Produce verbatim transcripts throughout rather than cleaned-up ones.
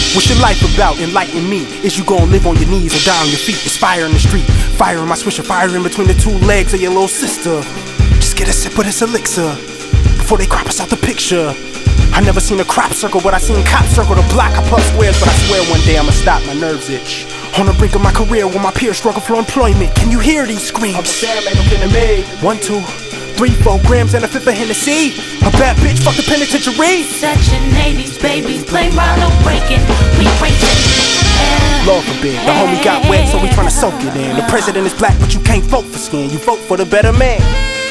What's your life about? Enlighten me. Is you gon' live on your knees or die on your feet? It's fire in the street, fire in my swisher, fire in between the two legs of your little sister. Just get a sip of this elixir before they crop us out the picture. I never seen a crop circle, but I seen cops circle the block. I puff squares, but I swear one day I'ma stop. My nerves itch. On the brink of my career, where my peers struggle for employment. Can you hear these screams? I'm Sam, ain't no kidding me. One, two, three, four grams and a fifth of Hennessy. A bad bitch, fuck the penitentiary. Section eighties, babies, play Ronald breaking. We breaking. Lord forbid, the homie got wet, so we tryna soak it in. The president is black, but you can't vote for skin. You vote for the better man.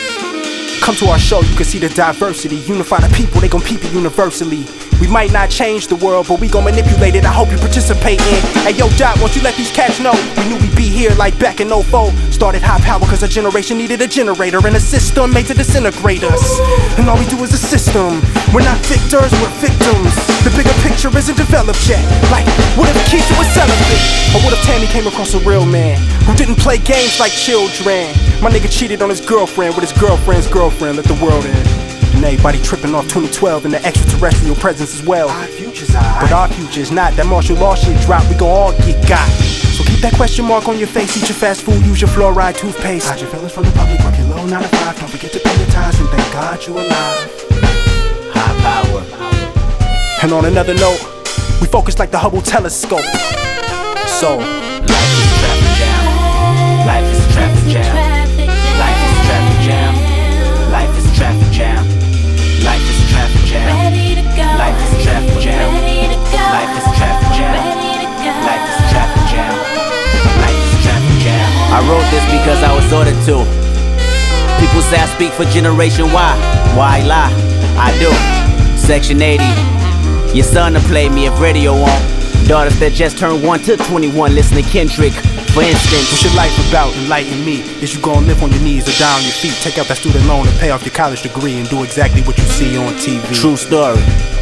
Come to our show, you can see the diversity. Unify the people, they gon' peep it universally. We might not change the world, but we gon' manipulate it. I hope you participate in. Hey yo, Doc, won't you let these cats know? We knew we'd be here like back in oh four. Started high power cause a generation needed a generator and a system made to disintegrate us. And all we do is a system. We're not victors, we're victims. The bigger picture isn't developed yet. Like, what if Keisha was celibate? Or what if Tammy came across a real man who didn't play games like children? My nigga cheated on his girlfriend with his girlfriend's girlfriend. Let the world in. And everybody tripping off twenty twelve and the extraterrestrial presence as well. Our future's high. But our future's not. That martial law shit drop, we gon' all get got. So keep that question mark on your face. Eat your fast food, use your fluoride toothpaste. Hide your feelings from the public, working low, nine to five. Don't forget to pay your tithes and thank God you alive. High power. And on another note, we focus like the Hubble telescope. So life is traffic jam. Life is traffic jam. Life is traffic jam. Life is traffic jam. Life is traffic jam. Life is traffic jam. Life is traffic jam. Life is traffic jam. Life is traffic jam. I wrote this because I was ordered to. People say I speak for Generation Y. Why lie? I do. Section eighty. Your son to play me if radio won't. Daughters that just turned one to twenty-one listen to Kendrick. For instance, what's your life about? Enlighten me. Is you gon' live on your knees or die on your feet? Take out that student loan and pay off your college degree and do exactly what you see on T V. True story.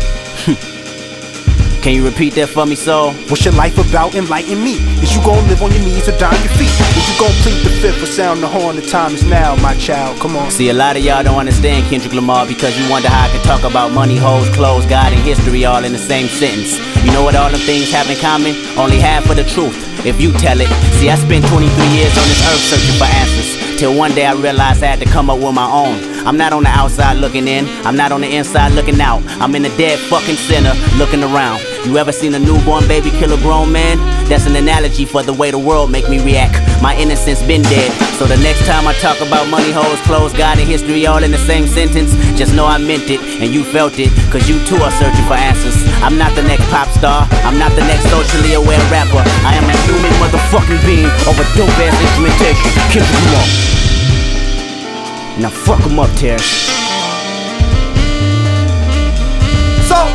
Can you repeat that for me, soul? What's your life about? Enlighten me. Is you gon' live on your knees or die on your feet? Is you gon' plead the fifth or sound the horn? The time is now, my child. Come on. See, a lot of y'all don't understand Kendrick Lamar because you wonder how I can talk about money, hoes, clothes, God, and history all in the same sentence. You know what all them things have in common? Only half of the truth, if you tell it. See, I spent twenty-three years on this earth searching for answers, till one day I realized I had to come up with my own. I'm not on the outside looking in, I'm not on the inside looking out. I'm in the dead fucking center looking around. You ever seen a newborn baby kill a grown man? That's an analogy for the way the world make me react. My innocence been dead, so the next time I talk about money, hoes, clothes, God, and history all in the same sentence, just know I meant it, and you felt it, cause you too are searching for answers. I'm not the next pop star, I'm not the next socially aware rapper. I am a human motherfucking being of a dope ass instrumentation. Kendrick Lamar. Now fuck 'em up, Terrence. So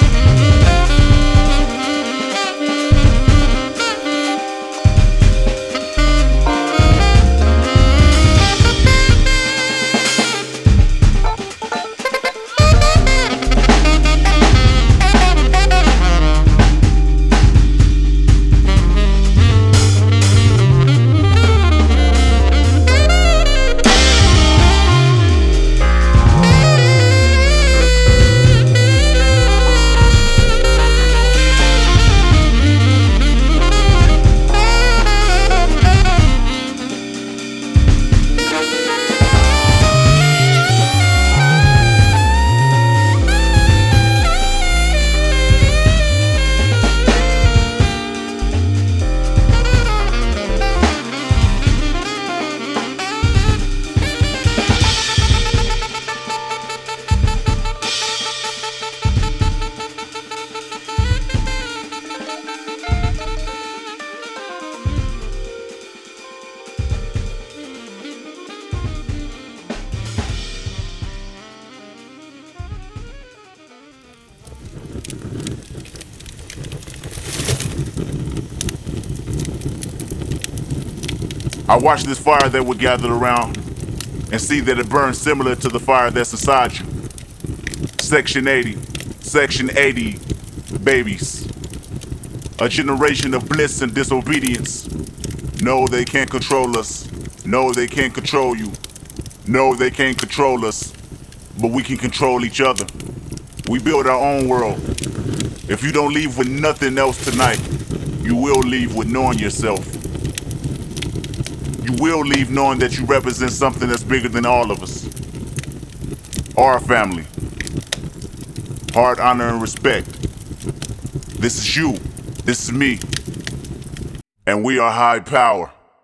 I watch this fire that we're gathered around and see that it burns similar to the fire that's inside you. Section eighty, Section eighty, babies. A generation of bliss and disobedience. No, they can't control us. No, they can't control you. No, they can't control us. But we can control each other. We build our own world. If you don't leave with nothing else tonight, you will leave with knowing yourself. You will leave knowing that you represent something that's bigger than all of us. Our family. Heart, honor, and respect. This is you. This is me. And we are high power.